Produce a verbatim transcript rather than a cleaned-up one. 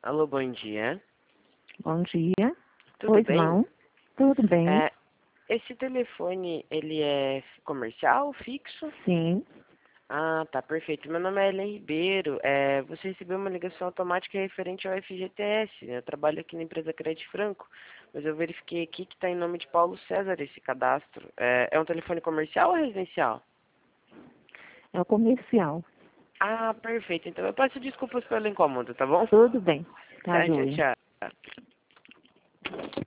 Alô, bom dia. Bom dia. Tudo Oi, bem? João. Tudo bem? É, esse telefone, ele é comercial, fixo? Sim. Ah, tá, perfeito. Meu nome é Ellen Ribeiro. É, você recebeu uma ligação automática referente ao F G T S. Eu trabalho aqui na empresa Crédito Franco, mas eu verifiquei aqui que está em nome de Paulo César esse cadastro. É, é um telefone comercial ou residencial? É o comercial. Ah, perfeito. Então eu peço desculpas pelo incômodo, tá bom? Tudo bem. Tá, Tá, tchau, joia. tchau.